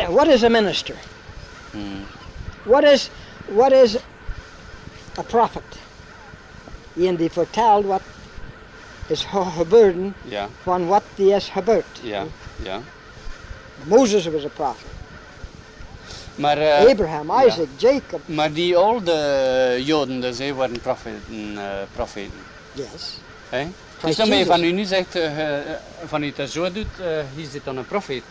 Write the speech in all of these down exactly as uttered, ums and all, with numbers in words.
min- what is a minister? Hmm. What is, what is a prophet? Iemand die vertelt wat is ge- gebeurd Ja, van wat die is gebeurd. ja, ja. Moses was a prophet. Maar, uh, Abraham, ja. Isaac, Jacob. Maar die oude Joden dus, hè, waren profeten. Uh, profeten. Yes. Hè? Dus Christ dan ben je Jesus. van u nu zegt, uh, uh, van u het zo doet, uh, is dit dan een profeet?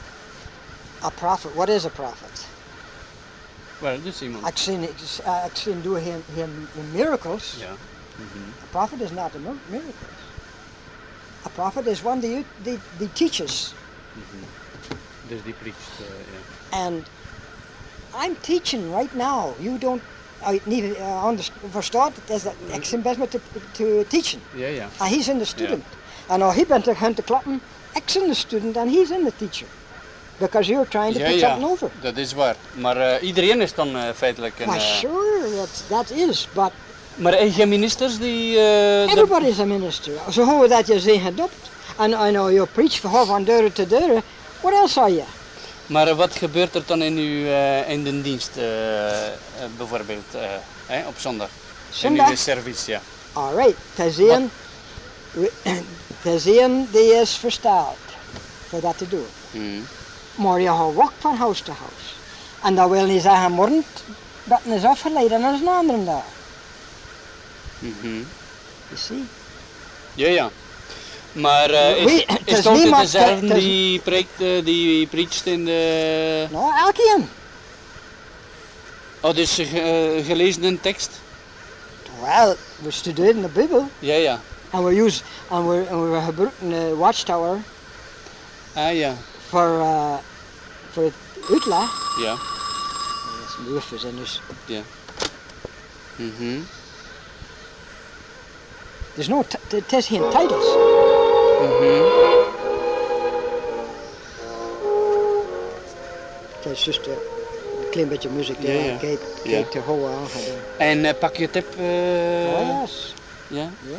A prophet. What is a prophet? Wel, dus iemand. Ik zie, ik, uh, ik zie doen geen, geen miracles. Ja. Mm-hmm. A prophet is not a mir- miracles. A prophet is one die, die, die teaches. Mm-hmm. Dus die preacht, uh, ja. And I'm teaching right now. You don't, I niet uh, underst- verstaat het, is dat ik zit best met te, te teaching. Ja, ja. And he's in the student. And now he bent te gaan te klappen, ik in the student and he's in the teacher. Because you're trying to Ja, put ja, something over. dat is waar. Maar uh, iedereen is dan uh, feitelijk een... Well, Uh, sure, that, that is, but maar heb je ministers die... Uh, de- everybody's a minister. So hoe dat je ze gedopt. And I know you preach van deur tot deur. What else are you? Maar uh, wat gebeurt er dan in, uw, uh, in de dienst, uh, uh, bijvoorbeeld, uh, hè, op zondag? Zondag? In uw service, ja. Alright, te zien, te zien die is verstaald voor dat te doen. Mm. Maar je gaat walk van huis te huis. En dat wil niet zeggen morgen dat het is afgeleid en er is een andere daar. Mm-hmm. You see? Ja, ja. Maar uh, is, Wie- is het het is altijd niemand- dezelfde het is- die, preekt, uh, die preacht in de... Nou, elkeen. Oh, dus uh, gelezen een tekst? Well, we studeren de Bijbel. Ja, ja. En we use, en we, en we gebruiken de Watchtower Ah, ja. voor, uh, voor het uitleg. Ja. Dat is moeilijk zijn dus. Ja. Mm-hmm. There's no, t- het is geen titles. Mm-hmm. Het is just een klein beetje muziek die Ja, ja, ja. kijk, Ja. kijk te houden aangedaan. En uh, pak je tip? Uh, Oh yes. Ja? Ja.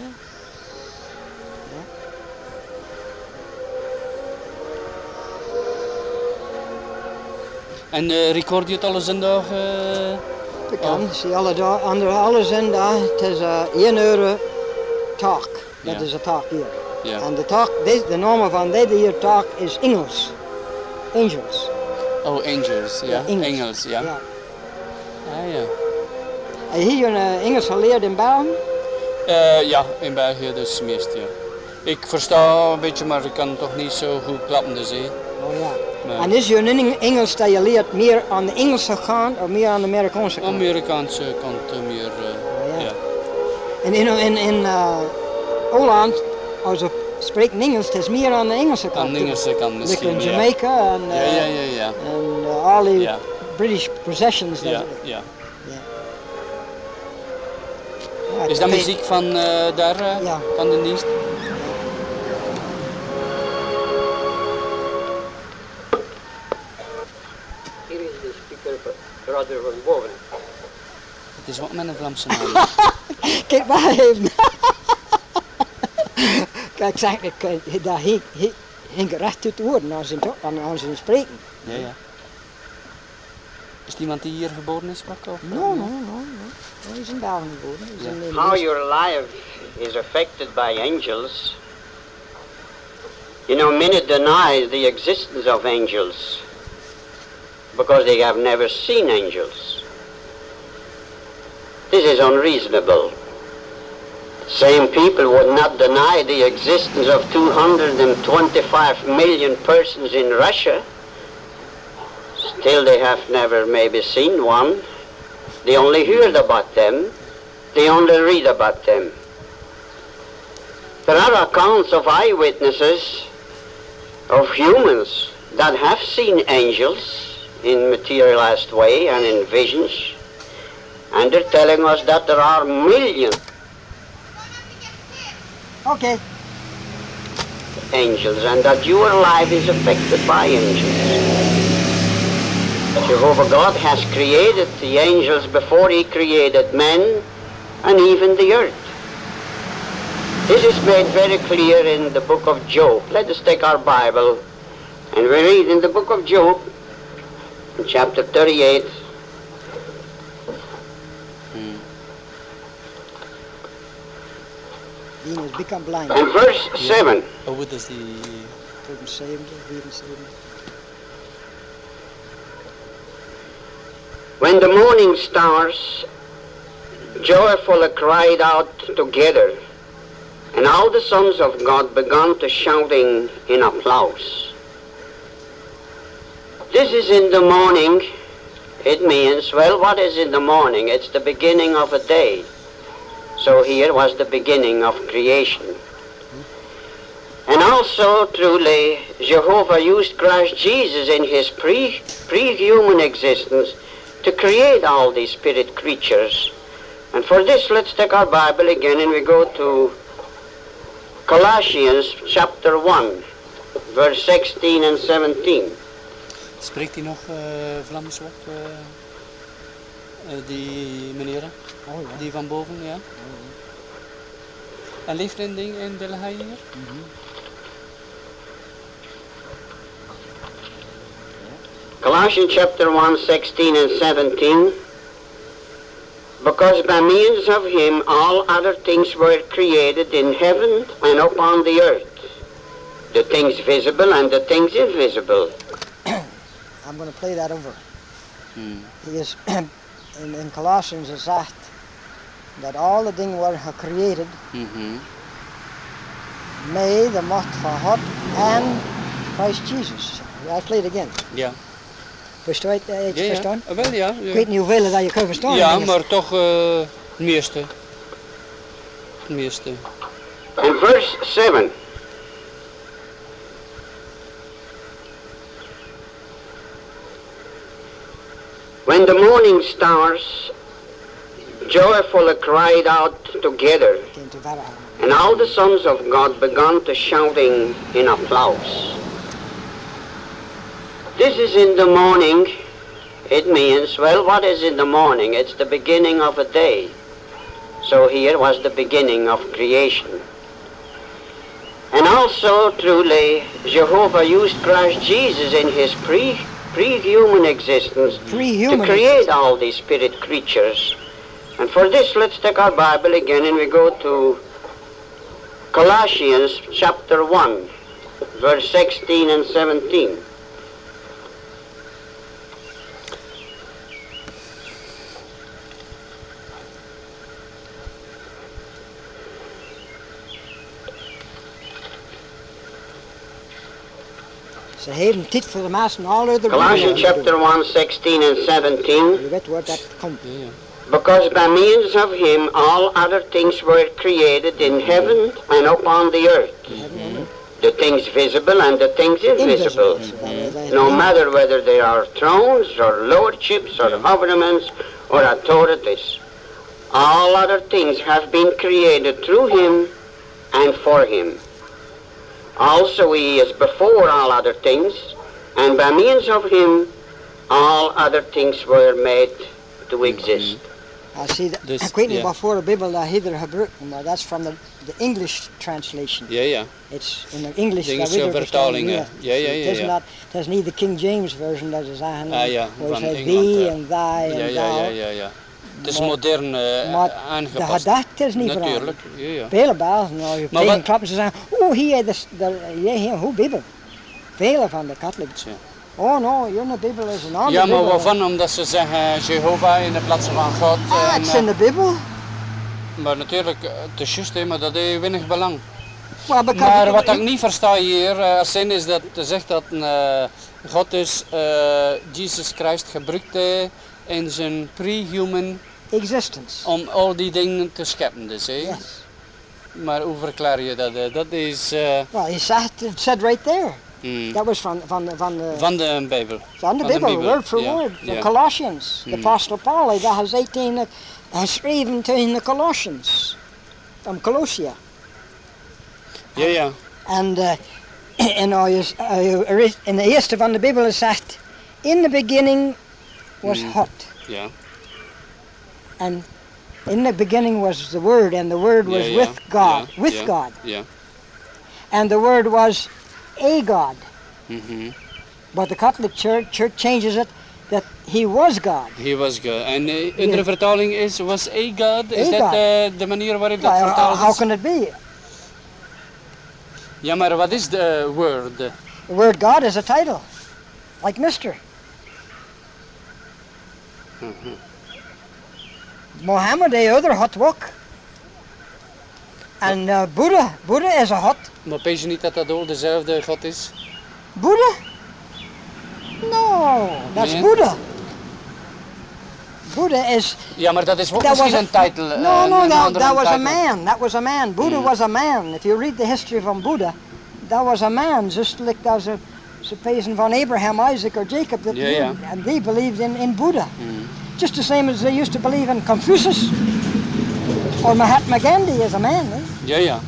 En uh, record je het alle zondag? Uh, Dat kan. Zie alle dag, andere alle zondag. Het is uh, één euro talk. Dat Ja. is een talk hier. ja. En de talk, deze, de naam van deze hier talk is Engels. Angels. Oh, Angels, ja. Ja, Engels. Engels, ja. Ja. Ah, ja. Heb je hier uh, Engels geleerd in België? Uh, ja, in België dus meest, ja. Ik versta een beetje, maar ik kan toch niet zo goed klappen, dus hé. Oh ja. Nee. En is je in Engels dat je leert meer aan de Engelse kant of meer aan de Amerikaanse kant? Amerikaanse kant uh, meer, uh, Oh, ja. ja. En in, in, in uh, Holland, als ze spreken Engels, het is meer aan de Engelse kant. Aan de Engelse kant Like misschien, in ja. Jamaica en, uh, Ja, ja, ja, ja. en uh, al die Ja. British possessions. Ja, dat- ja. ja, Is dat het- muziek van uh, daar, uh, Ja. van de dienst? Hier is de speaker van Radio van Boven. Het is wat met een Vlaamse naam. Kijk, maar even. Kijk, zeg ik, eh, dat hing, hing, hing recht uit woorden aan zijn, to- aan, aan zijn spreken. Ja, ja. Is het iemand die hier geboren is, Marco? Of, uh, No, no, no, no. Hij is in België geboren. Hij is Ja. in de- How your life is affected by angels. You know, many deny the existence of angels because they have never seen angels. This is unreasonable. Same people would not deny the existence of two hundred twenty-five million persons in Russia. Still they have never maybe seen one. They only heard about them. They only read about them. There are accounts of eyewitnesses, of humans that have seen angels in materialized way and in visions. And they're telling us that there are millions Oké. angels and that your life is affected by angels. Jehovah God has created the angels before he created men and even the earth. This is made very clear in the book of Job. Let us take our Bible and we read in the book of Job in chapter thirty-eight. Hmm. Dean has become blind. And verse seven. Oh, wat is die? vijfenzeventig, vierenzeventig. When the morning stars joyfully cried out together, and all the sons of God began to shouting in applause. This is in the morning. It means, well, what is in the morning? It's the beginning of a day. So here was the beginning of creation. And also, truly, Jehovah used Christ Jesus in his pre, pre-human existence to create all these spirit creatures. And for this, let's take our Bible again and we go to Colossians chapter one, verse sixteen and seventeen. Spreekt hij nog uh, Vlaams wat? Uh, uh, die meneer? Oh ja. Die van boven, ja? Oh, ja. En leeft in, ding, in Delhi hier? Mhm. Colossians chapter one, sixteen and seventeen. Because by means of him all other things were created in heaven and upon the earth, the things visible and the things invisible. I'm going to play that over. Hmm. He is in, in Colossians is that that all the things were created Mm-hmm. may the macht van God and Christ Jesus. I play it again. Ja. Versta je het? Ja, ja. Verstaan? Uh, wel ja. Ik Ja, weet niet hoeveel dat je kunt verstaan. ja denk ik. maar toch uh, het meeste. Het meeste. And verse seven. When the morning stars joyfully cried out together, Ik kan te ver gaan. and all the sons of God began to shouting in applause. This is in the morning. It means, well, what is in the morning? It's the beginning of a day. So here was the beginning of creation. And also, truly, Jehovah used Christ Jesus in his pre, pre-human existence Pre-human to create all these spirit creatures. And for this, let's take our Bible again and we go to Colossians chapter one, verse sixteen and seventeen. Ze hebben tijd voor de mensen al uit de Colossians chapter one, sixteen and seventeen. Je weet waar dat komt. Ja, ja. Because by means of him all other things were created in heaven and upon the earth, the things visible and the things invisible, no matter whether they are thrones or lordships or governments or authorities. All other things have been created through him and for him. Also he is before all other things, and by means of him all other things were made to exist. I see that, Dus, ik weet niet ja. wat voor de Bijbel dat ieder gebruikt, maar dat is from the, the English translation. Ja, ja. It's in the English. De dat Engelse we er verstaan, vertalingen. Ja, ja, ja, Het is ja. not- het is niet de King James version dat ze zeggen. Ah, ja, waar van ze Engeland, thee ja. en thy en Ja, ja, thou. ja, ja, ja. Het is Maar- modern uh, maar de aangepast. gedachte is niet Natuurlijk, ja, ja. Vele Belgen, nou, je Maar tegen wat- klappen, ze zeggen, oh hier, dat is- dat- jij hier, hoe Bijbel. Vele van de katholieken. Ja. Oh no, jullie Bijbel is een andere Ja, maar Bijbel. waarvan? Omdat ze zeggen Jehovah in de plaats van God. Ah, en, het is eh, in de Bijbel. maar natuurlijk, eh, het is juist, hè, maar dat heeft weinig belang. Maar, bekend- Maar wat ik niet versta hier, uh, zin is dat te zegt dat uh, God is uh, Jesus Christ gebruikt hij in zijn pre-human Existence. om al die dingen te scheppen. Dus, hè? Yes. Maar hoe verklaar je dat? hè? Dat is uh, Well, he said, it said right there. mm, Dat was van, van, van, de, van de Bijbel. van de van de Bijbel, Bijbel, word for ja, word. De ja. Colossians. De Mm. apostel Paul, hij dat gezegd tegen de, geschreven tegen de Colossians. Van Colossia. Ja, ja. En uh, en uh, uh, er is- in de eerste van de Bijbel is zegt, in the beginning was Mm. hot. Ja, And in the beginning was the Word, and the Word was ja, ja, with God, ja, with ja, God. Ja. And the Word was a God. Mhm. But the Catholic Church, church changes it, that he was God. He was God. En uh, Ja. andere vertaling is, was a God? Is A dat God. uh, de manier waarop dat Well, how, vertaald how is? can it be? Ja, maar wat is de word? The word God is a title, like Mister Mhm. Mohammed, the other hot walk. And uh, Buddha, Buddha is a hot. Maar weet je niet dat dat ook dezelfde God is? Buddha? No, that's Nee. Buddha. Buddha is. Ja, maar dat is ook That was misschien a, een titel. eh, no, no, een that, andere that was a titel. man. That was a man. Buddha Mm. was a man. If you read the history from Buddha, that was a man, just like that was a, a person van Abraham, Isaac, or Jacob, that Yeah, yeah. lived, and they believed in, in Buddha. Mm. Just the same as they used to believe in Confucius or Mahatma Gandhi as a man. Eh? Ja, ja.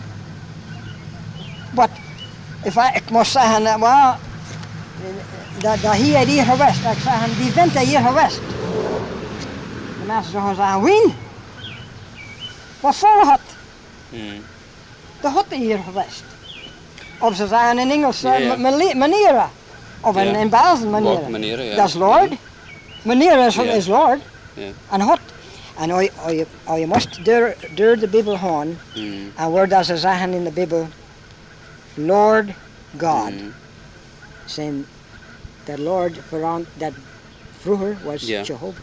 But if I, ik moest zeggen, eh, well, dat, dat hij uit hier geweest. Ik zeg, wie bent hij hier geweest? De mensen zullen zeggen, wie? Wat voor had? Mm. De had hij hier geweest. Of ze zeggen in Engels, Ja, ja. uh, meneer. meneer. Of in, Ja. in België, meneer. Ook meneer, ja. Dat is Lord. Meneer is, Ja. is Lord. Ja. En had. En als je, als je, als je moest door, door de Bijbel gaan, Mm. en waar dat ze zeggen in de Bijbel, Lord God, Mm. zijn de Lord verand, dat vroeger was Ja. Jehovah.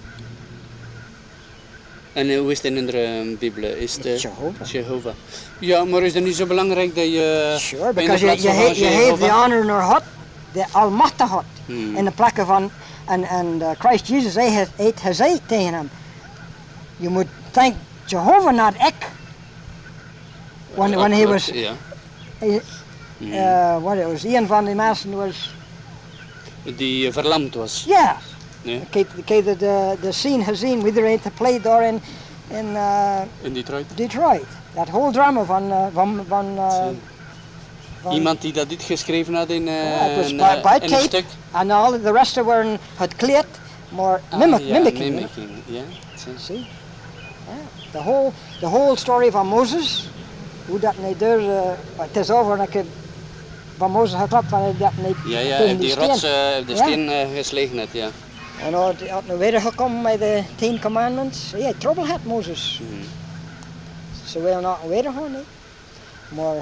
En uh, hoe is het in andere Bijbel? Is het uh, Jehovah. Jehovah. Ja, maar is het niet zo belangrijk dat je... Sure, in de because you, plaats you, van ha- you have the Jehovah- honor naar God, de Almachtige God. Hmm. In de plekken van, en, en uh, Christ Jesus hij heeft heeft gezegd tegen hem, je moet thank Jehovah, not ik. When, Ja, when he klopt, was, Ja. he, Mm. uh, what it was, een van die mensen was, Die uh, verlamd was. ja, Ja. ik heb de, de, de scene gezien, we er te play daar in, in uh, In Detroit. Detroit. Dat whole drama van, uh, van, van, uh, Zie. van Iemand die dat dit geschreven had in, uh, Ja, het was een, bij- uh, bij in een tape. stuk. en al de resten waren gekleed, maar Ah, mimic, ja, mimicking. you know. mimicking. Ja. zie. See? Yeah. The whole the whole story van Mozes, hoe dat niet door, uh, het is over en ik heb van Mozes geklapt van hij dat niet Ja, ja, tegen en die steen. rots, uh, de Ja. steen uh, geslagen had, ja. En hij had, hij had nu weer gekomen met de Ten Commandments. Hij had trouble had Mozes. Mm. Ze willen nog weer gaan, nee. Maar,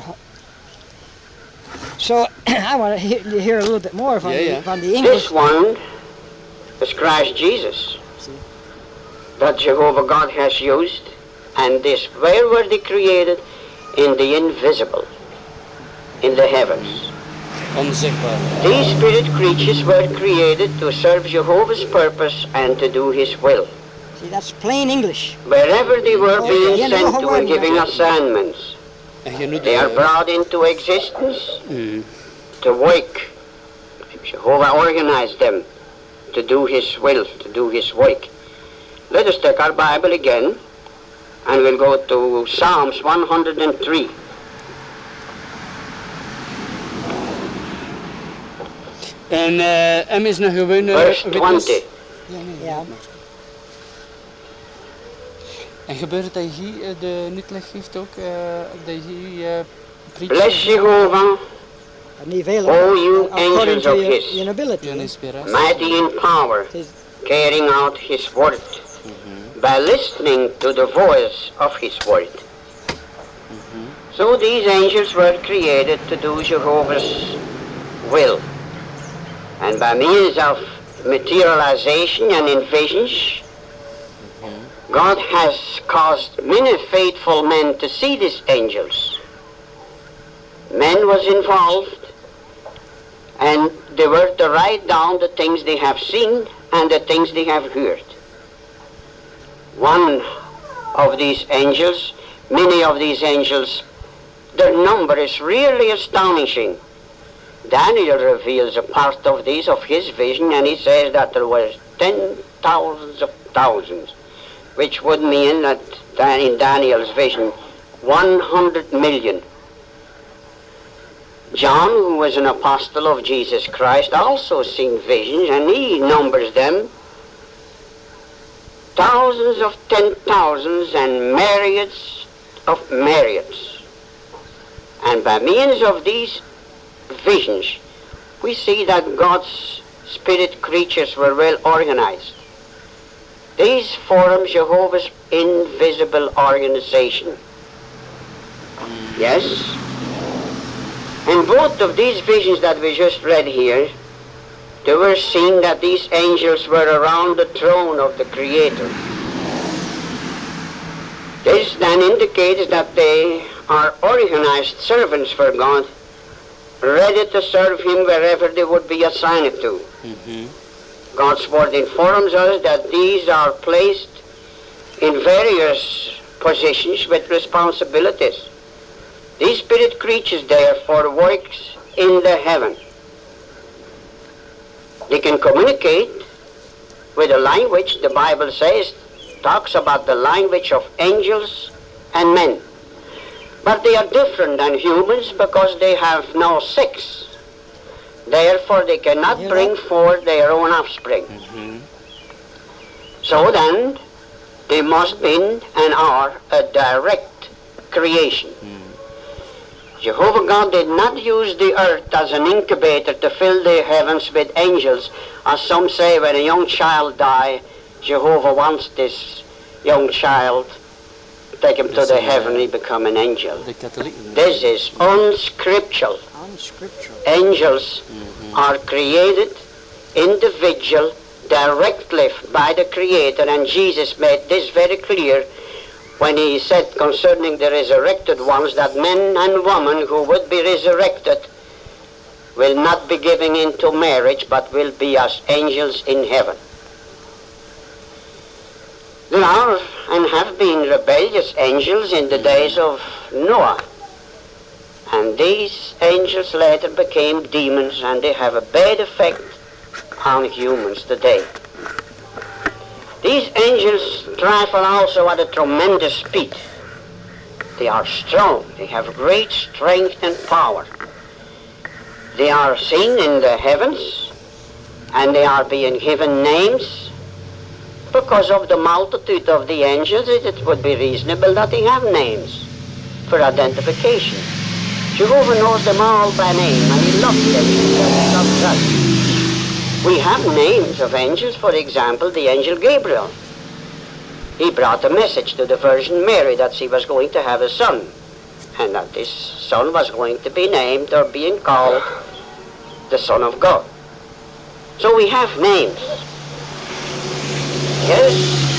so I want to hear, hear a little bit more van Ja, the ja. van the English. This one is Christ Jesus, that Jehovah God has used, and this where were they created? In the invisible, in the heavens. Onzichtbaar. These spirit creatures were created to serve Jehovah's purpose and to do his will. See, that's plain English. Wherever they were Oh, being yeah, sent no, to and giving yeah. assignments, En je noemt they are uh, brought into existence mm. to work. Jehovah organized them to do his will, to do his work. Let us take our Bible again, and we'll go to Psalms one hundred three. En uh, hem is een gewone Verse witness. twenty. Ja. En gebeurt het dat je hier uh, de uitleg geeft ook? Uh, dat je hier uh, preacht? Bless Jehovah, Niet veel. O you according angels to of your, his, your ability. Ja, eh? inspiratie. mighty in power, Het is- carrying out his word, by listening to the voice of his word. So these angels were created to do Jehovah's will. And by means of materialization and in visions, God has caused many faithful men to see these angels. Men was involved, and they were to write down the things they have seen and the things they have heard. One of these angels, many of these angels, their number is really astonishing. Daniel reveals a part of these, of his vision, and he says that there was ten thousands of thousands, which would mean that Dan- in Daniel's vision, one hundred million. John, who was an apostle of Jesus Christ, also seen visions, and he numbers them. Thousands of ten thousands and myriads of myriads. And by means of these visions, we see that God's spirit creatures were well organized. These form Jehovah's invisible organization. Yes? In both of these visions that we just read here, they were seen that these angels were around the throne of the Creator. This then indicates that they are organized servants for God, ready to serve Him wherever they would be assigned to. Mm-hmm. God's Word informs us that these are placed in various positions with responsibilities. These spirit creatures, therefore, works in the heaven. They can communicate with a language, the Bible says, talks about the language of angels and men. But they are different than humans because they have no sex. Therefore, they cannot You bring know? forth their own offspring. Mm-hmm. So then, they must be and are a direct creation. Mm. Jehovah God did not use the earth as an incubator to fill the heavens with angels, as some say when a young child dies, Jehovah wants this young child, take him to Yes, the uh, heaven, he become an angel. De katholiek. This is unscriptural. Unscriptural. Angels Mhm. are created, individual, directly by the Creator, and Jesus made this very clear when he said concerning the resurrected ones that men and women who would be resurrected will not be giving into marriage, but will be as angels in heaven. There are and have been rebellious angels in the days of Noah. And these angels later became demons, and they have a bad effect on humans today. These angels travel also at a tremendous speed. They are strong. They have great strength and power. They are seen in the heavens, and they are being given names. Because of the multitude of the angels, it would be reasonable that they have names for identification. Jehovah knows them all by name, and He loves them because He loves us. We have names of angels. For example, the angel Gabriel. He brought a message to the Virgin Mary that she was going to have a son, and that this son was going to be named or being called the Son of God. So we have names. Yes.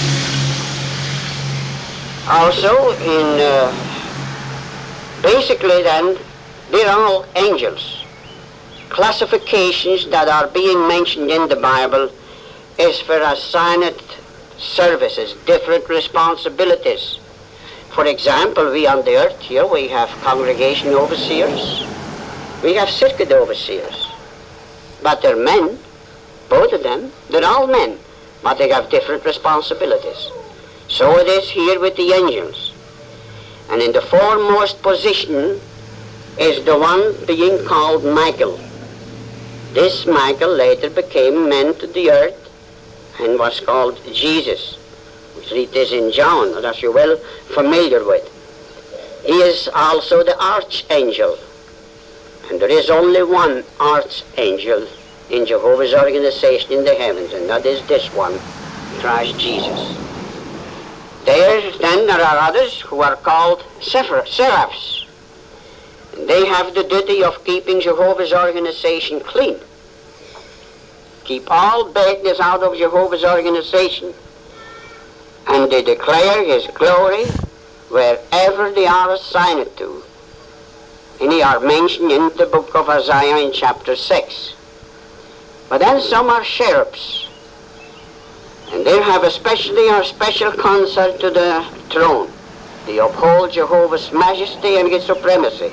Also, in uh, basically then, they're all angels. Classifications that are being mentioned in the Bible is for assigned services, different responsibilities. For example, we on the earth here, we have congregation overseers, we have circuit overseers. But they're men, both of them, they're all men, but they have different responsibilities. So it is here with the angels. And in the foremost position is the one being called Michael. This Michael later became man to the earth and was called Jesus. We read this in John, that you're well familiar with. He is also the archangel. And there is only one archangel in Jehovah's organization in the heavens, and that is this one, Christ Jesus. There, then, there are others who are called seraphs. And they have the duty of keeping Jehovah's organization clean. Keep all badness out of Jehovah's organization. And they declare His glory wherever they are assigned to. And they are mentioned in the book of Isaiah in chapter six. But then some are cherubs. And they have especially a special concert to the throne. They uphold Jehovah's majesty and His supremacy.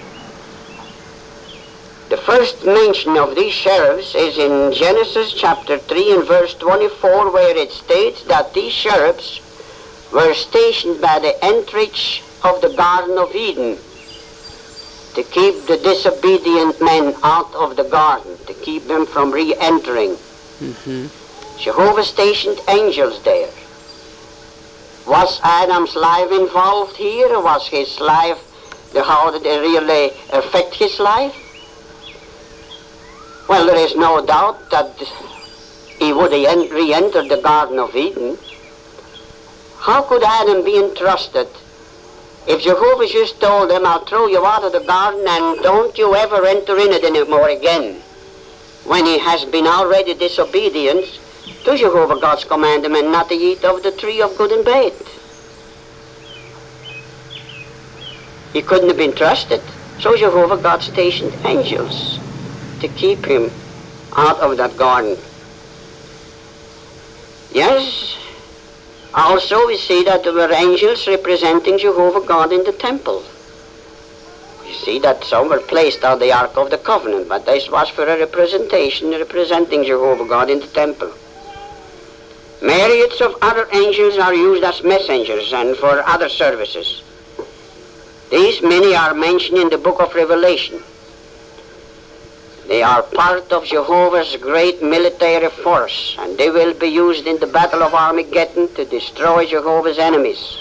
The first mention of these cherubs is in Genesis chapter three and verse twenty-four, where it states that these cherubs were stationed by the entrance of the Garden of Eden to keep the disobedient men out of the garden, to keep them from re-entering. Mm-hmm. Jehovah stationed angels there. Was Adam's life involved here, or was his life, the, how did it really affect his life? Well, there is no doubt that he would have re-entered the Garden of Eden. How could Adam be entrusted if Jehovah just told him, I'll throw you out of the garden and don't you ever enter in it anymore again, when he has been already disobedient to Jehovah God's commandment not to eat of the tree of good and bad? He couldn't have been trusted. So Jehovah God stationed angels to keep him out of that garden. Yes, also we see that there were angels representing Jehovah God in the temple. You see that some were placed on the Ark of the Covenant, but this was for a representation representing Jehovah God in the temple. Myriads of other angels are used as messengers and for other services. These many are mentioned in the book of Revelation. They are part of Jehovah's great military force, and they will be used in the battle of Armageddon to destroy Jehovah's enemies.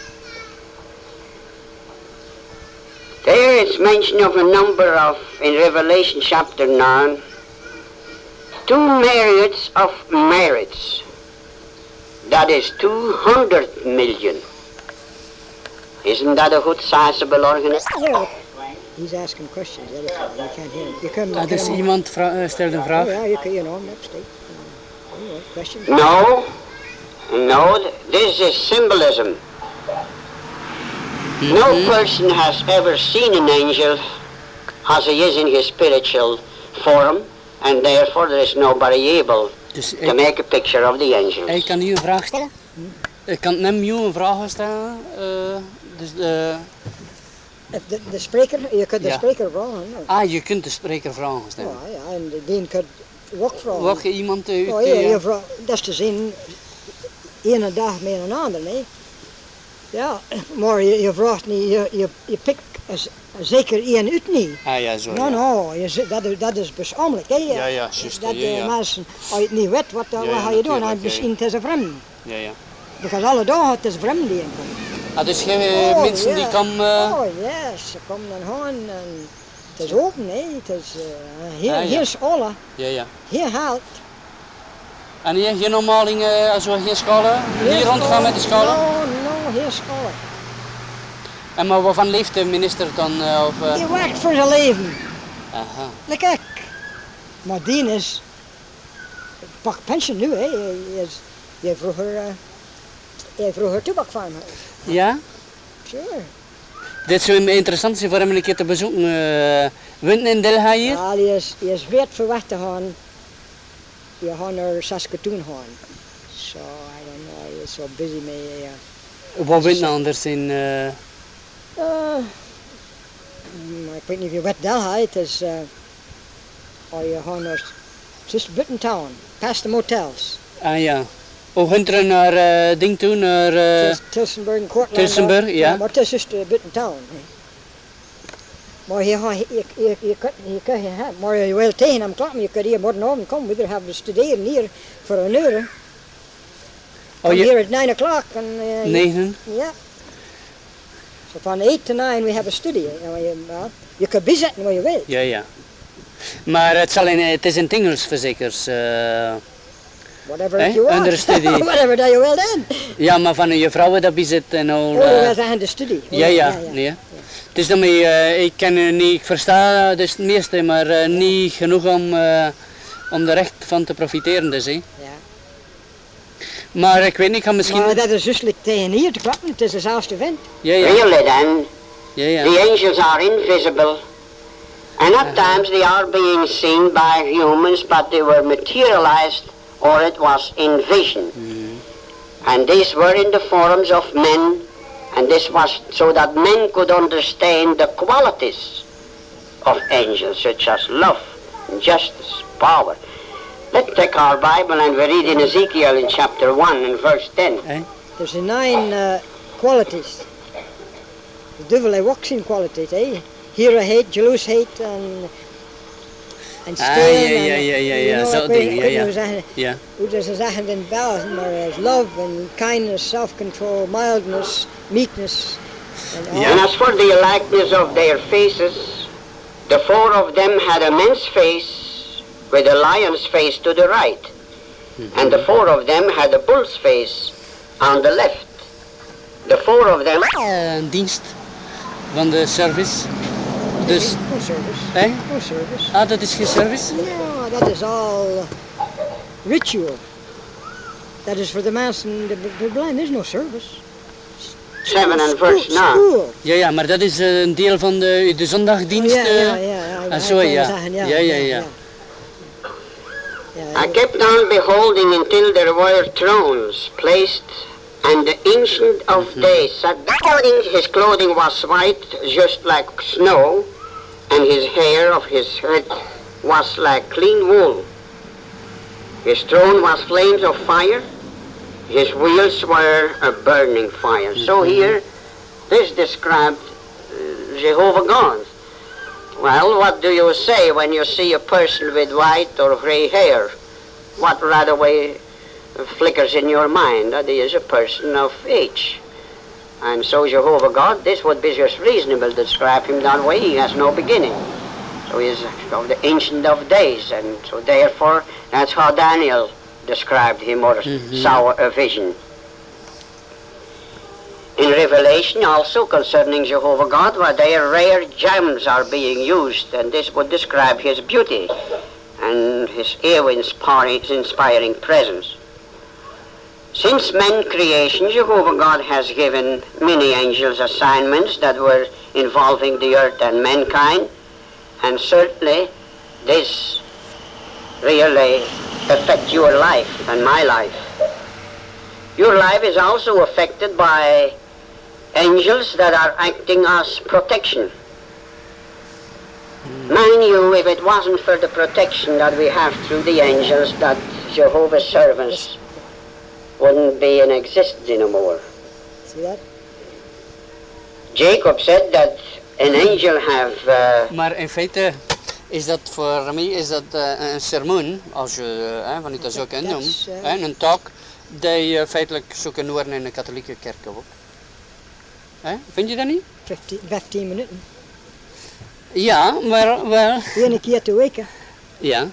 There is mention of a number of, in Revelation chapter nine, two myriads of myriads. That is two hundred million. Isn't that a good sizable organization? He's asking questions. You can't hear him. You can, Ah, dus iemand vra- uh, stelt een vraag. Oh, ja, je kan je know him upstate. Anyway, questions? No, no, this is symbolism. No person has ever seen an angel as he is in his spiritual form, and therefore there is nobody able Dus to ik, make a picture of the angels. ik kan nu een vraag stellen. Ik kan hem nu een vraag stellen. Uh, dus, uh, De, de spreker, je kunt de Ja. spreker vragen. No? ah, je kunt de spreker vragen stellen. Ja, ja, en de een kan ook vragen. Wacht je iemand uit? Oh, ja, uh, je vraagt, dat is te zien, ene dag met een ander, nee. Ja, maar je, je vraagt niet, je, je, je pikt z- zeker één uit niet. Ah ja, zo. No, ja. no, je, zit- dat, is- dat is beschamelijk, hè. Ja, ja, juist, Dat ja, de ja. mensen, als je het niet weet, wat, Ja, wat ja, ga je doen? natuurlijk, En ja, misschien ja. het is een vreemde. Ja, ja. Because alle dagen het is een vreemde die inkomt. Ah, dus geen uh, mensen die ja. kan... Uh, Oh, ja, ze komen dan gaan en het is open, hè. Het is, uh, hier, Ah, ja. hier is alle, ja, ja. hier haalt. En hier geen normaling, uh, als we geen scholen? Hier rondgaan met de scholen? No, no, hier is alle. En maar waarvan leeft de minister dan? Uh, of, uh, Die werkt voor zijn leven. aha. Lekker ik. Maar die is, pak pensioen nu, hè. Je is, je vroeger, uh, je vroeger toebakfarm had. Ja? Sure. Dit zou interessant zijn voor hem een keer te bezoeken. Uh, Winten in Delha hier? Ja, die is, die is weet voor weg te gaan. Die gaan naar Saskatoon gaan. So, I don't know, hij is zo busy mee. Uh, Wat winten anders in... Uh, uh, mm, ik weet niet of je weet Delhi, het is, uh, als je gaat naar, just buiten town, past the motels. ah ja. Hoe gaat er naar uh, ding toe, naar... Uh, Tis- Tilsonburg en Cortland. Tilsonburg, daar. ja. Maar het is just uh, buiten town. hè. Maar je, gaat- je, je, je, kunt, je kunt je hebben, maar je wil tegen hem klappen, je kunt hier morgenavond komen, we hebben studeren hier voor een uur. oh, Come je, here at nine o'clock and uh, you- negen? yeah. So from eight to nine we have a study. You, know, you, well, you could bezitten waar je wilt. Ja, ja. Maar het, zal in, het is in het Engels verzekerd. Uh, Whatever Eh, you want. under study. Whatever that you will then. ja, maar van je vrouwen dat bezit en al... Oh, Uh, wij zeggen de studie. Oh, ja, ja, nee. Het is daarmee, uh, ik ken uh, niet, ik versta dus het meeste, maar uh, niet genoeg om, uh, om er echt van te profiteren dus, hè. Ja. Maar ik weet niet, ik ga misschien... Maar dat is juist like tegen hier te klappen, het is dezelfde wind. Ja, ja, Really then, ja, ja. the angels are invisible, and at times they are being seen by humans, but they were materialized, or it was in vision. And these were in the forms of men, and this was so that men could understand the qualities of angels, such as love, justice, power. Let's take our Bible and we read in Ezekiel in chapter one and verse ten. Eh? There's nine uh, qualities. The devil hij walks in qualities, eh? Here hate, jealous hate, and and Ah, stelen. ja, ja, and- ja, ja, you ja, know, zo'n ik weet- ding, ik ja, weet ja. niet hoe ze zeggen- Ja. hoe ze zeggen in Belgisch, maar is love and kindness, self-control, mildness, meekness. And all. And as for the likeness of their faces, the four of them had a man's face with a lion's face to the right. Mhm. And the four of them had a bull's face on the left. The four of them... Uh, een dienst van de service. Dus, No service. hè? No service. Ah, dat is geen service? No, that is all uh, ritual. That is for the mass and the, the blind. There's no service. seven and School- verse nine. School. Ja, ja, maar dat is uh, een deel van de, de zondagdienst. Ja, uh, ja, ja. ja. Ah, Ik zo, wou ja. zeggen, Ja, ja, ja. Ja, I kept on beholding until there were thrones placed, and the Ancient of Days sat down. His clothing was white, just like snow, and his hair of his head was like clean wool. His throne was flames of fire, his wheels were a burning fire. So here, this described uh, Jehovah God. Well, what do you say when you see a person with white or gray hair? What right away flickers in your mind? That he is a person of age. And so Jehovah God, this would be just reasonable to describe him that way. He has no beginning. So he is of the Ancient of Days, and so therefore that's how Daniel described him or Mhm. saw a vision. In Revelation also concerning Jehovah God, where there rare gems are being used, and this would describe his beauty and his awe-inspiring inspiring presence. Since man creation, Jehovah God has given many angels assignments that were involving the earth and mankind, and certainly this really affects your life and my life. Your life is also affected by angels that are acting as protection. Mind you, if it wasn't for the protection that we have through the angels, that Jehovah's servants wouldn't be in existence anymore. See that? Jacob said that an angel have uh, Maar in feite is dat voor mij is dat, uh, een sermoen, als je uh, van het zo kan Dat noemen, is, uh, uh, een talk die je feitelijk zo kan horen in de katholieke kerk ook. Uh, vind je dat niet? fifteen, fifteen minuten. Ja, maar wel. Eén keer te weken. Ja.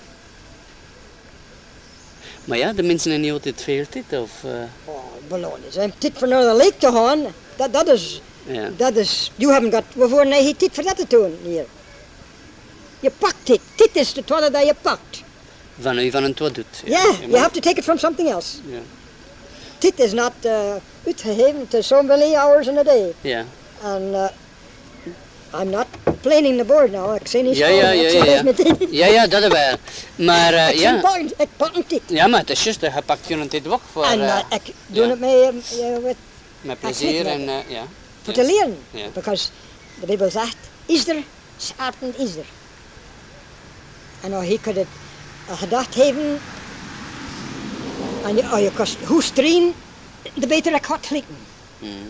Maar ja, de mensen hebben niet altijd veel tijd of. Uh, Oh, belangrijk. Zijn tijd voor naar de leek te gaan, dat, dat is, ja. dat is, you haven't got, waarvoor nee, je tijd voor dat te doen hier. Je pakt dit, dit is de toilet dat je pakt. Van u van een wat doet. Ja, yeah, you have to take it from something else. Ja. Dit is not uh, uitgegeven, het is so many hours in a day. Ja. And uh, I'm not planing the board now, ik zie niet Ja, ja, ja, ja, ja. Ja, ja, dat wel. Maar uh, Ik ja. zie ik pak een dit. Ja, maar het is juist, je pakt je een tijd ook voor. En uh, uh, ik doe ja. het mee uh, with, met plezier en uh, ja. voor Ja. te leren. Ja. Because de Bijbel zegt, is er, schatten is er. En nou, hij kan het uh, gedacht hebben, en je, oh, je kost hoe streen, de beter ik gaat klikken. Mm.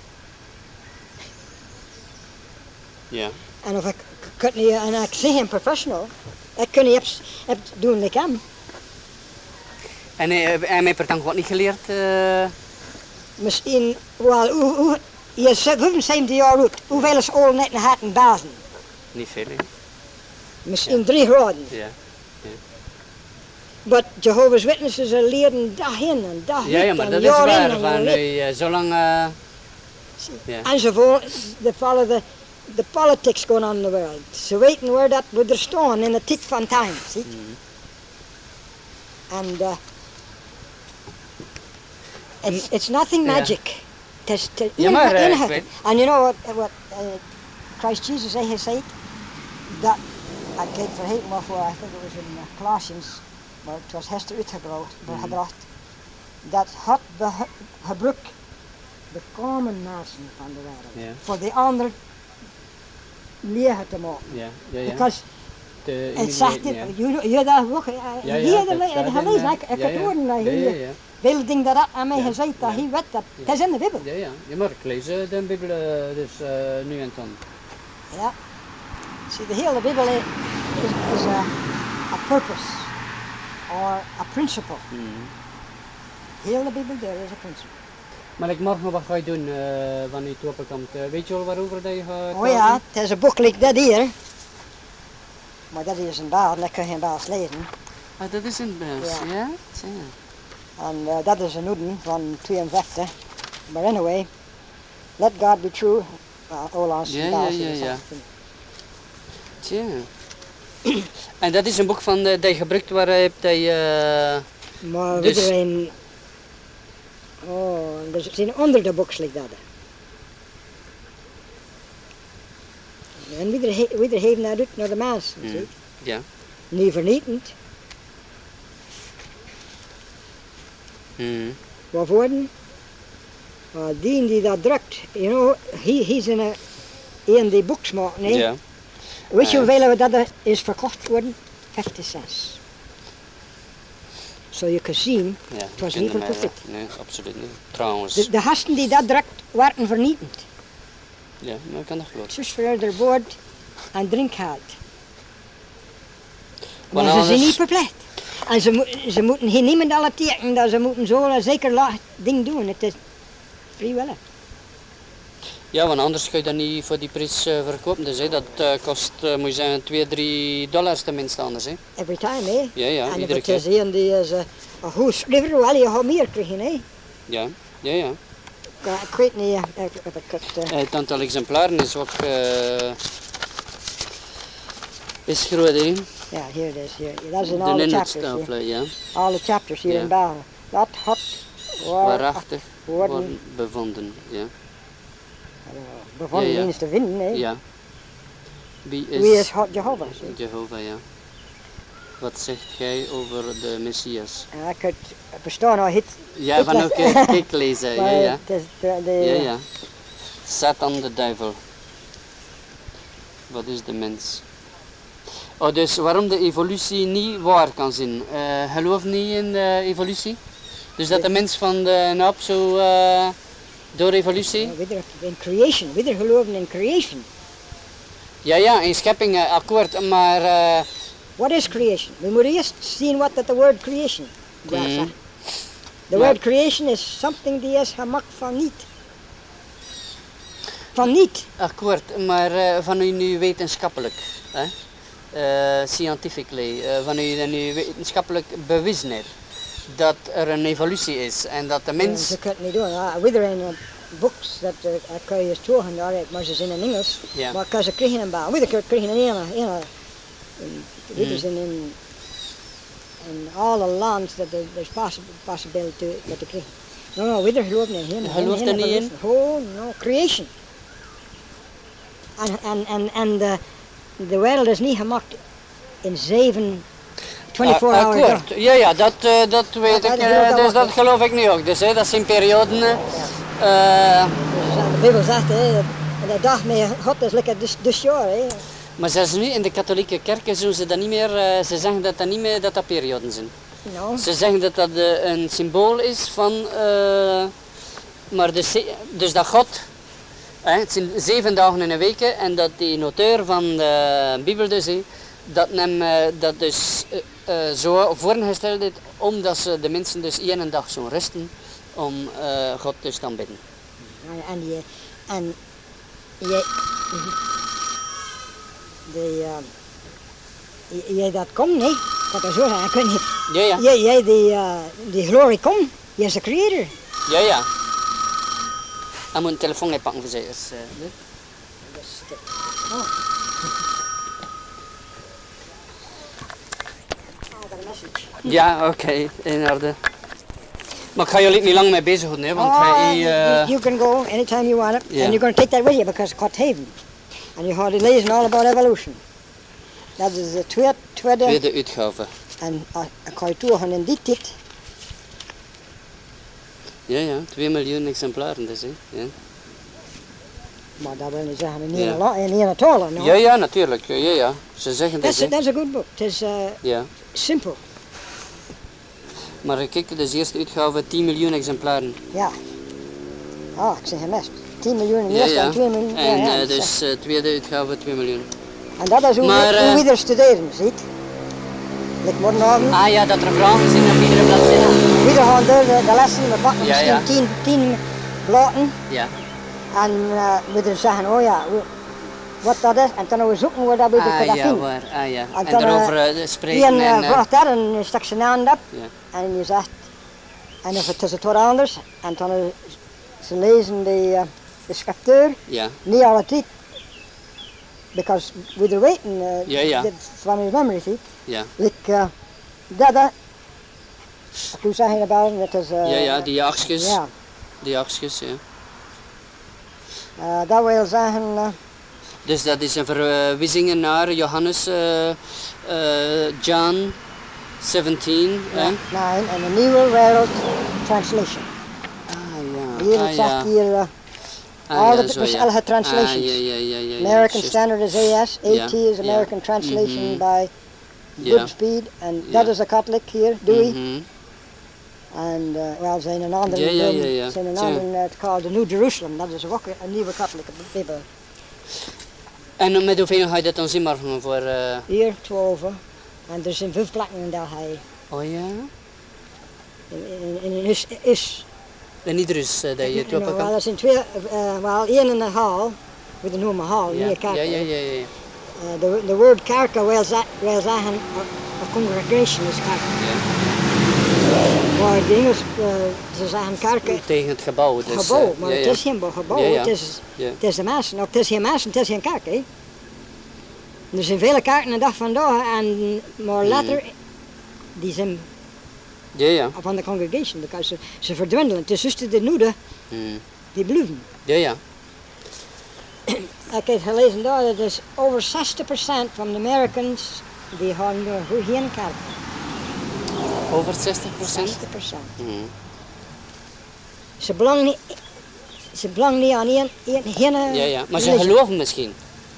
Ja. En of ik, ik kan niet, en ik zeg geen professional, ik kan niet heb, heb doen ik hem. En hij hij heeft er dan gewoon niet geleerd. Uh, Misschien, wel, hoe, hoe, je is vijfenzeventig jaar oud, hoeveel is al net een harten bazen? niet veel, hè? Misschien Ja. drie graden. Ja. But Jehovah's Witnesses are leren dag in en dag Ja, ja, uit maar en dat is jaar in waar. en Van jaar nu, uh, zolang. Uh, ja. En ze volgen, they follow the, the politics going on in the world. Ze weten waar dat moet er staan in de tijd van time, zie. Mm. And uh, it's, it's nothing Ja. magic. Het is te Ja, maar, uh, enige. ik weet- And you know what, what uh, Christ Jesus hij zei? Dat, ik kijk vergeten waarvoor, I think it was in uh, Colossians, maar het was Hester uitgebracht, Mhm. gebracht, dat had behe- gebruikt de common mensen van de wereld, Ja. voor de ander leren te maken. Ja, ja, ja. Because De het zegt, immigreren, ja. je, je dat ook, Ja, ja, hier dat de staat in, gelezen, uh, ik, ik ja, heb ja. horen dat Ja, ja, hier, ja. veel dingen dat dat aan mij Ja, gezegd, dat ja. hij weet dat, Ja. het is in de Bijbel. Ja, ja. Ja, maar ik lees uh, de Bijbel uh, dus uh, nu en dan. Ja. See, the hele Bijbel is, is a, a purpose or a principle. Mm. Heel de Bijbel, there is a principle. Maar ik morgen wat ga je doen uh, wanneer het openkomt? Uh, weet je al waarover dat je gaat? Oh ja, het is een boek like dat hier. Maar dat is een baal, dat kun je geen baas lezen. Ah, dat is een bus, Ja. ja? Ja. En uh, dat is een hoeden van tweeënvijftig. Maar anyway, let God be true. Uh, Ola's Ja, ja, ja, ja. Tja. En dat is een boek van uh, dat je gebruikt waar je hebt dat je... Uh, Maar dus... weer een... Oh, er zijn andere boeken like dat. En wie er, wie er heeft naar, naar de mensen, Mm. zie. Ja. Niet vernietend. Mm. Waarvoor? Uh, die die dat drukt, you know, hij, hij is een, uh, een die boeks maken, nee? Ja. Weet je Uh. hoeveel dat er is verkocht worden? vijftig cent. Zo je kan zien, Ja, het was we niet kunnen voor mij- profit. Nee, absoluut niet. Trouwens. De, de gasten die dat drukt, waren vernietend. Ja, maar ik kan dat geloven. Zus voor haar woord en drinkgeld. Maar Maar ze zijn anders- niet verplicht. En ze, mo- ze moeten geen niemand alle tekenen dat ze moeten zo'n zeker laag ding doen. Het is vrijwillig. Ja, want anders kun je dat niet voor die prijs uh, verkopen. Dus hè, dat uh, kost, uh, moet je zeggen, twee, drie dollars tenminste anders. Hè. Every time, hè? Ja, ja, en iedere het is keer. een die is uh, een goed schrijver, wel, je gaat meer krijgen, hè? Ja, ja, ja. Ik, uh, ik weet niet uh, of of ik het... Uh, Het aantal exemplaren is ook uh, is groot, hè. ja, hier het is. Hier. Dat is in De alle chapters. inhoudstafelen, ja. Hier. Alle chapters hier Ja. in België. Dat had waar, Waarachtig worden worden bevonden, ja. bevonden Ja, ja. eens te vinden, hè? Ja. Wie is, Wie is God Jehovah? zie. Jehovah, ja. Wat zegt gij over de Messias? Ja, ik het verstaan nou het. Ja, Ik van las- ook een kijk lezen, ja, maar ja. Het is de, de, Ja, ja. Satan de duivel. Wat is de mens? Oh, dus waarom de evolutie niet waar kan zijn. Uh, geloof niet in de evolutie? Dus dat de mens van de nap zo uh, door evolutie? Ja, weer in creation, weer geloven in creation. Ja, ja, in schepping uh, akkoord, maar uh, What is creation? We moeten eerst zien wat dat the word creation wil Mhm. zeggen. The Maar- word creation is something die is gemaakt van niet. Van niet. akkoord, maar uh, van u nu wetenschappelijk, hè? Uh, scientifically, uh, van u dan nu wetenschappelijk bewezen heeft dat er een evolutie is en dat de Ja, mens... ze kunnen het niet doen. Ja, weer in uh, books dat uh, kan je eens toegen daar, maar ze zijn in Engels. Ja. Maar kan ze krijgen een baan. Weer krijgen een ene, ene. Dit Mhm. is in, in, in alle lands dat er there's possi possibility to, dat te krijgen. No, no, weer geloven in hem. Je gelooft er niet in? Oh, no, creation. En, en, en, en de, de wereld is niet gemaakt in zeven, vierentwintig Ah, hours. akkoord, ja, ja, dat, uh, dat weet dat ik, geloof uh, ik dus ook, dat hè. geloof ik nu ook. Dus hè, dat zijn perioden. Uh, Dus, uh, de Bijbel zegt, hè, de dag met God is lekker dus, dus jaar. Hè. maar zelfs nu in de katholieke kerken zullen ze dat niet meer, uh, ze zeggen dat dat niet meer dat dat perioden zijn. Nou, Ze zeggen dat dat uh, een symbool is van, uh, maar de, se- dus dat God, hè, het zijn zeven dagen in een week en dat die auteur van de Bijbel dus, hè, dat hem uh, dat dus uh, uh, zo voorgesteld heeft, omdat ze de mensen dus één dag zo rusten om uh, God dus te aanbidden. en je, en je, de, uh, je, je dat komt, nee, ik had dat zo zeggen, ik weet niet. Ja, ja, Jij, jij die, uh, die glorie komt, je is de creator. ja, ja. Hij moet een telefoon pakken voor zij. Dus, uh, nee. Dus, de, oh. I got a message. Ja, oké, okay, in orde. Maar ik ga jullie niet lang mee bezig houden, hè, want Oh, hij... you, Uh, you can go anytime you want it, Yeah. and you're going to take that with you because it's got haven. And you have to lezen all about evolution. Dat is de tweede, tweede, tweede uitgave. en uh, ik ga je toegaan in die tijd. Ja, ja, twee miljoen exemplaren dus, hè. Ja. Maar dat wil niet zeggen in Ja. één la- in één taal. No? Ja, ja, natuurlijk. Ja, ja. Ze zeggen Dat dat, is hè. dat is een goed boek. Het is uh, Ja. simpel. Maar kijk, de eerste uitgave tien miljoen exemplaren. Ja. Ah, ik zeg gemist. tien miljoen in Ja, eerste ja. en twee miljoen. En ja, ja, uh, dat is, dus uh, tweede uitgave twee miljoen. En dat is hoe, Maar, we, eh, hoe we er studeren, ziet. Ik morgenavond. Ah ja, dat er vragen zijn op iedere bladzijde. We gaan door de, de lessen, we pakken Ja, misschien ja. tien, tien bladen. Ja. En uh, we er zeggen, oh ja, we- wat dat is. En dan gaan we zoeken waar dat we Ah dat ja, vinden. waar. Ah ja. En En dan, daarover uh, spreken Eén uh, en... Uh, vraagt daar en stak zijn naam op. ja. En je zegt, En of het is het wat anders. En dan uh, ze lezen de, uh, de schriftuur. Ja. Niet alle tijd. Because with the waiting, uh, Ja, ja. from his memory, see. Ja. Like, uh, dat, dat. Ik wil zeggen about het is... Uh, Ja, ja, die achtjes. Ja. Die achtjes, ja. Uh, dat wil zeggen... Uh, Dus dat is een verwijzing naar Johannes, uh, uh, John zeventien. ja, hè? nee, en een nieuwe wereld translation. Ah ja, Hier, ah, het zegt ja. hier... Uh, Ah, all ja, the zo, dus ja. alle translations. Ah, ja, ja, ja, ja, ja, American juist. Standard is A S, Ja, A T is American ja. Translation Mhm. by Ja. Goodspeed, and Ja. that is a Catholic here, Dewey. Mhm. And uh, well, zijn een andere, Ja, ja, ja, ja. zijn een Tja. andere, uh, it's called the New Jerusalem. Dat is ook een nieuwe Catholic Bijbel. En met hoeveel ga je dat dan zien morgen voor... Uh... Hier, twaalf. En er zijn vijf plekken in dat hij. Oh ja? In, in, in is, is. En ieder is uh, dat je het Nou, op wel, kan? er zijn twee, uh, wel één in de hal, we noemen hal, Ja, niet een kerk. ja, ja, ja, ja. Uh, the, the word kerken wil, za wil zeggen, a, a congregation is kerk. Ja. Maar de Engels, uh, ze zeggen kerken, Tegen het gebouw. Dus, gebouw, uh, maar ja, het ja. is geen gebouw, Ja, ja. Het, is, Ja. het is de mensen. Nou, het is geen mensen, het is geen kerk. Hè. Er zijn vele kerken de dag vandaag, en, maar later, die zijn Ja, ja. van de congregation, because ze, ze verdwindelen. Het is juist de noeden, Mm. die blijven. Ja, ja. Ik heb gelezen daar, dat is over zestig procent van de Americans, die gaan nu geen kerk. Over zestig procent? zestig procent. Mm. Ze belangen niet, ze belangen niet aan één, één, geen Ja, ja. Maar ze religie. geloven misschien.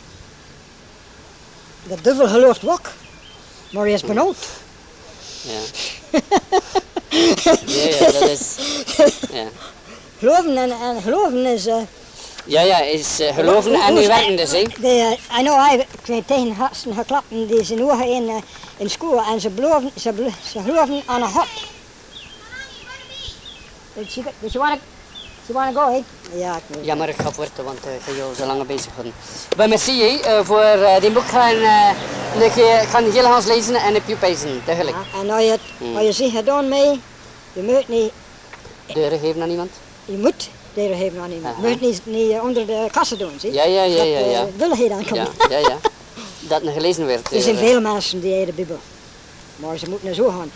De duivel gelooft ook, maar hij is benauwd. Ja. Ja, ja, dat is... Ja, Geloven en, en geloven is... Uh, ja, ja is uh, geloven hoe- en hoe nu is- werken dus, hè? de, uh, I know, hij ik ben tegen gasten geklapt en die zijn ogen in, uh, in school en ze, beloven, ze, belo- ze geloven aan een God. Did you, did you want to you wanna go, hey? Ja, ik weet Ja, maar ik ga voort, want uh, ik ga jou zo lang bezig houden. Maar merci, hè. Uh, voor uh, dit boek gaan uh, ik, uh, ik ga heel Hans lezen en een pijzen tegelijk. Ja, en als je, het, als je zegt gedaan mee, je moet niet, Deuren geven aan iemand? je moet delen geven aan iemand. Je Aha. moet niet, niet uh, onder de kassen doen, zie. Ja, ja, ja, ja, Dat uh, ja. wil je dan Ja, komen. ja, ja. Dat nog gelezen werd. Er zijn uh, veel mensen die hebben de Bijbel, maar ze moeten zo gaan.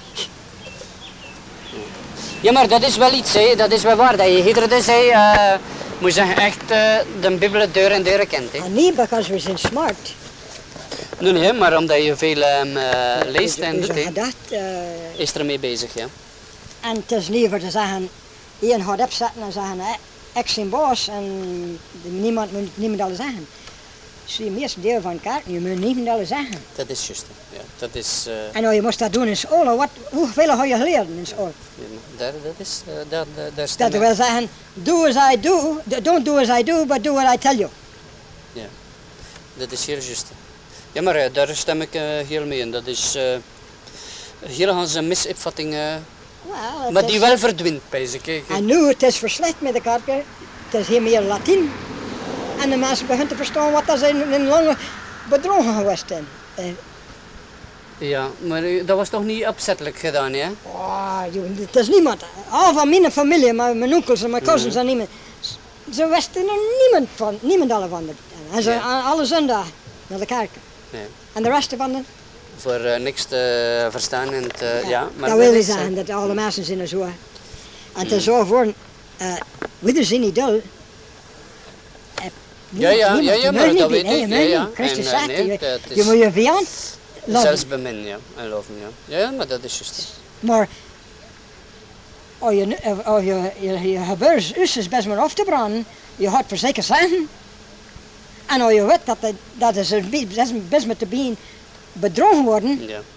Ja, maar dat is wel iets, hè. Dat is wel waar. Dat je iedere dus, hè, uh, moet zeggen, echt uh, de Bijbel deur en deuren kent. Hè. En niet because we zijn smart. Nee, nee, maar omdat je veel um, uh, leest en Dus doet, je hè, gedacht, uh, is er mee bezig, ja. en het is niet voor te zeggen, één gaat opzetten en zeggen, eh, ik ben boos en niemand moet niemand alles zeggen. Dus het meeste deel van kaarten, je moet niemand alles zeggen. Dat is juist, hè. Ja, dat is... Uh, En nou, je moest dat doen in school, wat, hoeveel heb je geleerd in school? daar, dat is... Uh, daar, daar, daar Dat stemmen. wil zeggen, do as I do, don't do as I do, but do what I tell you. Ja, dat is heel juist. Ja, maar uh, daar stem ik uh, heel mee in. Dat is... Uh, heel Hans een misopvatting... Uh, Well, het maar is- die wel verdwijnt, bij ze. Kijk, En nu, het is verslecht met de kaarten, het is heel meer Latijn. En de mensen beginnen te verstaan wat dat ze in, in lange bedrogen geweest zijn. Eh, Ja, maar uh, dat was toch niet opzettelijk gedaan, hè? Oh, joh, het is niemand. Al van mijn familie, mijn, mijn onkels en mijn cousins en niemand. Ze wisten er niemand van, niemand alle van. En ze Ja. aan alle zondag naar de kerk. Nee. En de rest van de... Voor uh, niks te verstaan en te, ja. maar dat wil je is, uh, zeggen, dat alle mensen zijn er zo. En het is zo voor, uh, we zijn niet dol. Eh, Ja, ja, niemand, ja, ja, je maar mag dat niet, weet hè, ik, je ja, mag ja. niet. Christus En, uh, zegt, nee, je, dat je is- moet je vijand loven. zelfs bemin, ja. En loven, ja. Ja, maar dat is juist. Maar als je, nu- als je, je, je gebeurt is best maar af te branden, je gaat verzekerd zijn. En als je weet dat, het, dat is er be- best, best met te bien bedrogen worden, Ja.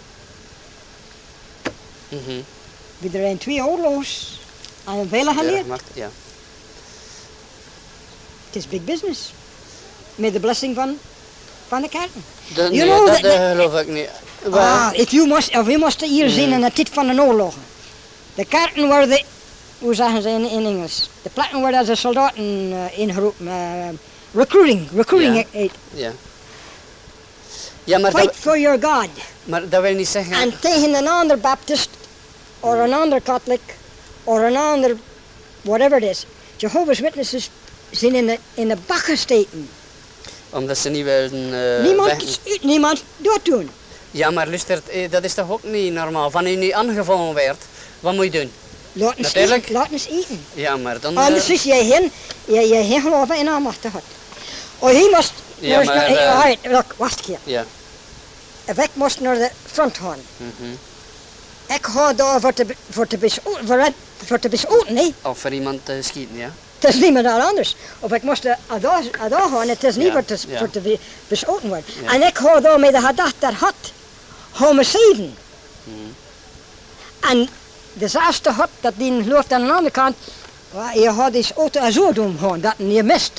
Mhm. wie er een twee oorlogs en vele Ja, geleerd. maar, ja. Het is big business. Met de blessing van, van de kerken. Dat, You nee, know dat that- uh, geloof ik niet. Wel, Ah, if you must, of we moesten hier zien in de tijd van de oorlogen. De kerken waar de, hoe zeggen ze in, in Engels? De plekken waar de soldaten uh, ingeroepen, uh, recruiting, recruiting Ja. aid. ja. Ja, maar Fight dat, for your God. maar dat wil niet zeggen... En tegen een ander baptist of een ander katholiek of een ander, whatever it is. Jehovah's Witnesses zijn in de, in de bak gesteken. Omdat ze niet wilden uh, Niemand, weg- niemand doet doen. Ja, maar luister, eh, dat is toch ook niet normaal? Van u nu aangevallen werd, wat moet je doen? Laten ze Natuurlijk. eten. Laten ze eten. Ja, maar dan... Anders eh, is jij geen, jij, jij geen geloof in aanmachten had. Oh, hij moest... Ja, maar, eh, Right, wacht, wacht een keer. Ja. Ik moest naar de front gaan. Mhm. Ik ga daar voor te, voor te beschoten, voor, het- voor te beschoten, nee. Of voor iemand te schieten, ja? Het is niet meer dan anders. Of ik moest daar daar gaan, het is niet Ja, voor te, ja. voor te be- beschoten worden. Ja. En ik ga daar met de gedachte, dat had homiciden. Mhm. En de zaarste had, dat die loopt aan de andere kant, well, je had die auto zo doen gaan, dat je mist.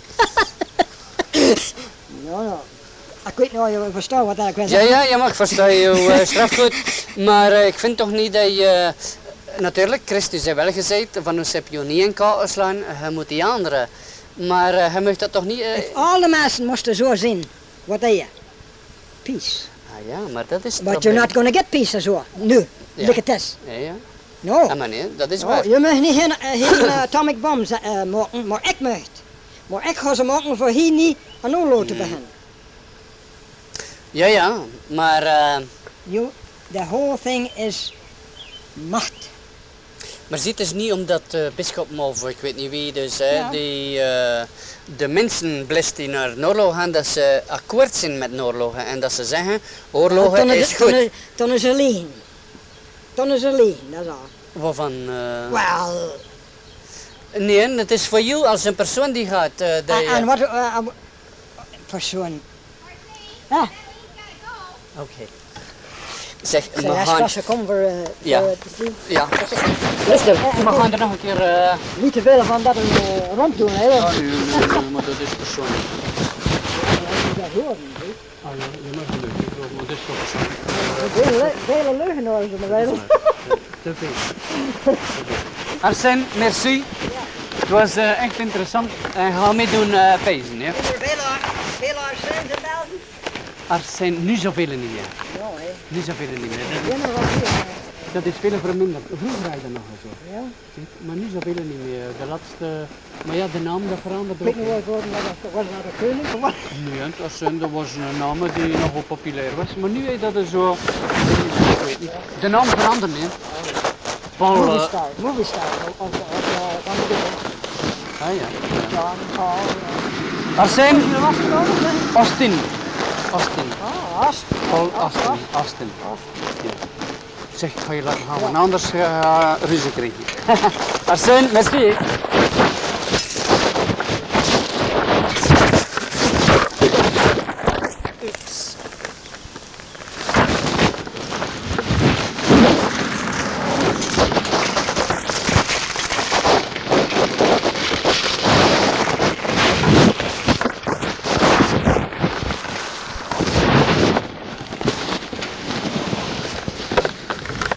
Ja, ja. Ik weet niet of je verstaat wat ik wil Ja, zeggen. ja, je mag verstaan je uh, strafgoed, maar uh, ik vind toch niet dat je... Uh, natuurlijk, Christus heeft wel gezegd, van ons heb je niet in kaart slaan, je moet die anderen. Maar uh, je mag dat toch niet... Uh... If alle mensen moesten zo zien, wat is je? Peace. Ah ja, maar dat is het But probleem. you're not going to get peace zo, nu, Ja. like het is. Ja, ja. No. Ja, maar nee, dat is No, waar. je mag niet geen, uh, geen uh, atomic bombs uh, maken, maar ik mag. Maar ik ga ze maken voor hier niet aan oorlog te beginnen. Ja, ja, maar... Uh, You, the whole thing is macht. Maar ziet het is niet omdat de bisschop of ik weet niet wie dus, hè, Ja. die uh, de mensen blest die naar de oorlog gaan, dat ze akkoord zijn met de oorlogen en dat ze zeggen, oorlogen Dan is goed. Dan, dan is er liegen. Dan is er liegen, dat is al. Waarvan? Uh, Wel, Nee, het is voor jou als een persoon die gaat. Uh, die, en, en uh, wat, uh, persoon. Ja, Oké. Zeg, ik we zei, gaan... als ze komen voor, uh, Ja. voor te zien. Ja. Luister, we gaan er nog een keer... Uh... Niet te veel van dat we uh, ronddoen, hè. Ja, want- nee, nee, nee, maar dat is persoonlijk. Dat horen, hè. Ah ja, je mag het doen, maar dat is toch persoonlijk. Vele, vele leugenaars in de wereld. Te veel. Arsène, merci. Het was uh, echt interessant. En ga meedoen uh, pezen, ja? Vele zijn ze melden? Arsène, nu zoveel niet meer. Ja, hè. Nu zoveel niet meer. Dat, Ja, maar wat hier, dat is veel verminderd. Vroeger rijden nog zo. ja. Ziet, maar nu zoveel niet meer. De laatste... Maar ja, de naam dat verandert Ik ook. weet niet wat het worden, maar dat was naar de koning. of wat? Nee, het was, een- dat was een naam die nogal populair was. Maar nu is dat er zo... Ik weet niet. De naam verandert niet. Paul... Movie Uh, star, movie star. Of, of, of, van de dingen. ah ja. John, Paul. uh, Arsène, Is er was genomen, hè? Austin. Austin. Ah, Ast. Paul Austin. Austin. Ja. Zeg, ik ga je laten gaan, want anders ga je ruzie krijgen. Arsène, merci.